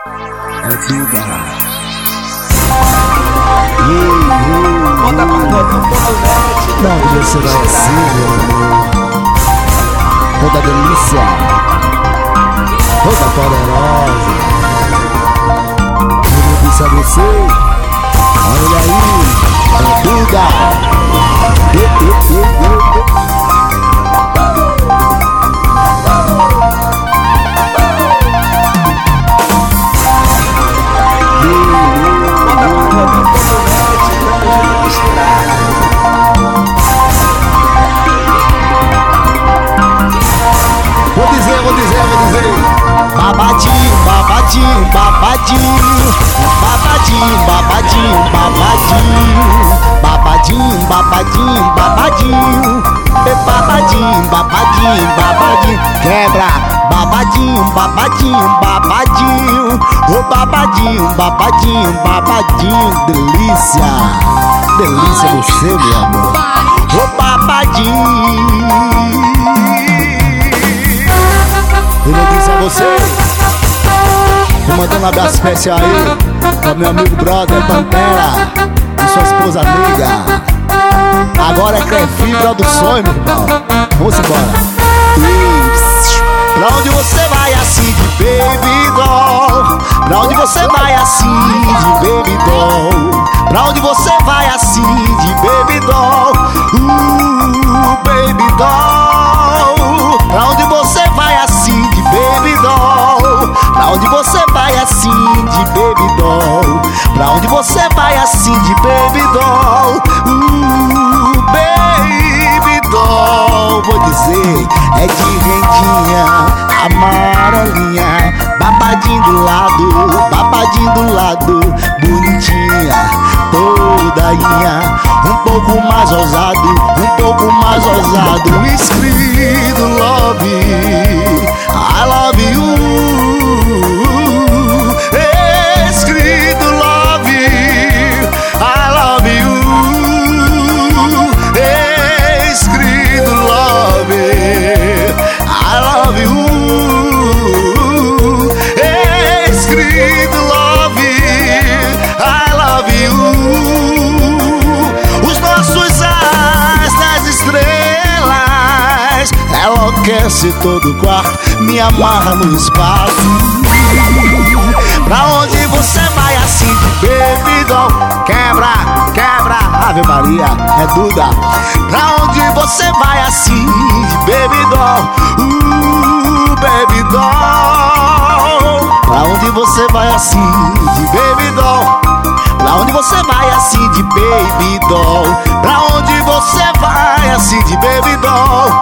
É Duda. Conta pra nós, Não, você vai assim, meu amor. Toda delícia, toda poderosa. Eu disse a você, olha aí, é Duda. Vou dizer. Babadinho, babadinho, babadinho. Babadinho, babadinho, babadinho. Babadinho, babadinho, babadinho. Babadinho, babadinho, babadinho. Quebra. Babadinho, babadinho, babadinho. Ô babadinho, babadinho, babadinho. Delícia. Delícia você, meu amor. Ô babadinho. Eu não disse a você. Tô mandando um abraço especial aí pra meu amigo brother Pantera e sua esposa amiga. Agora é Crefim Produções, meu irmão. Vamos embora. Pra onde você vai assim de baby doll? Pra onde você vai assim de baby doll? Pra onde você vai assim de baby doll? Baby doll. Pra onde você vai assim de baby doll? Pra onde você vai assim de baby doll? Pra onde você vai assim de baby doll? Baby doll. Vou dizer, é de rendinha amarelinha, babadinho do lado, bonitinha, todainha, um pouco mais ousado, escrito love, I love you, escrito love, I love you, escrito love, I love you, escrito love, I love you. Os nossos ais das estrelas enlouquece todo o quarto, me amarra no espaço. Pra onde você vai assim de baby doll? Quebra, quebra, Ave Maria, é Duda. Pra onde você vai assim de baby doll? Baby doll. Pra onde você vai assim de baby doll? Pra onde você vai assim de baby doll? Pra onde você vai assim de baby doll?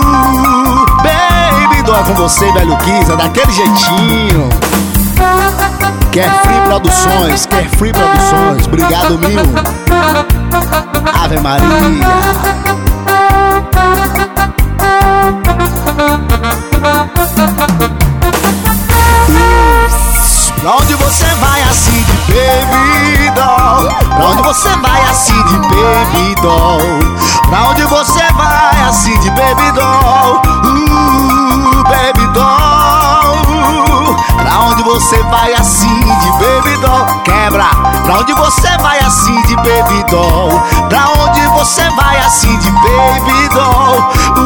Baby doll é com você, velho Kiza, daquele jeitinho. Carefree Produções, Carefree Produções, obrigado mil. Ave Maria. Pra onde você vai assim de baby doll? Pra onde você vai assim de baby doll? Pra onde você vai assim de baby doll? Baby doll. Pra onde você vai assim de baby doll? Quebra. Pra onde você vai assim de baby doll? Pra onde você vai assim de baby doll?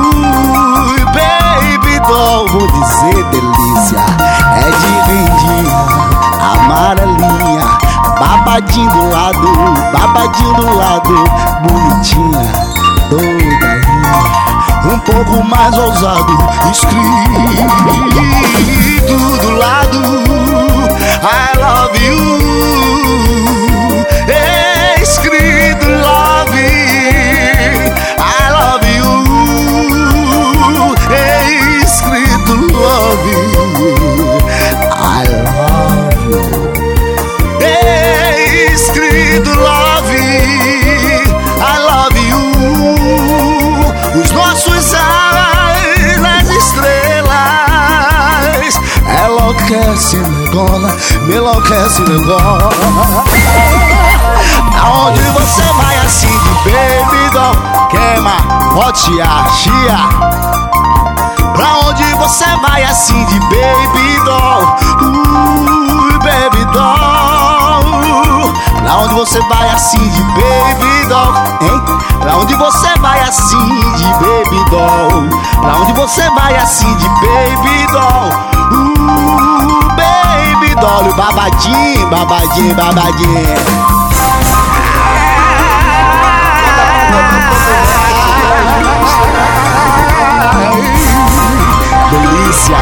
Baby doll. Vou dizer delícia, é de rendinha amarelinha, babadinho do lado, bonitinha, todainha, um pouco mais ousado, escrito do lado, I love you, escrito love, I love you, escrito love, I love you, escrito love, I love you. Os nossos ais nas estrelas enlouquece negona, me enlouquece negona. Aonde você vai assim de baby doll? Queima, bote a chia. Pra onde você vai assim de baby doll? você vai assim de baby doll, hein? Pra onde você vai assim de baby doll? Pra onde você vai assim de baby doll? Baby doll, babadinho, babadinho, babadinho. Delícia.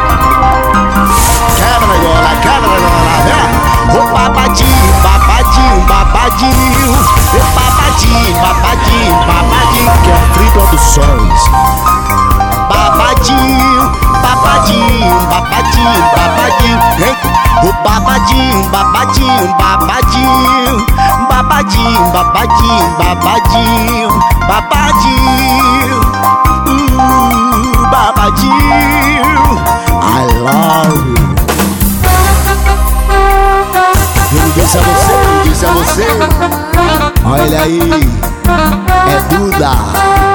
Quebra gola, né? Ô babadinho, babadinho, babadinho. Ô babadinho, babadinho, babadinho. Que é Free Produções. Babadinho, babadinho, babadinho, babadinho. Hein? O babadinho, babadinho, babadinho. Babadinho, babadinho, babadinho. Babadinho. Babadinho, I love you. Eu disse a você, Olha aí, é Duda.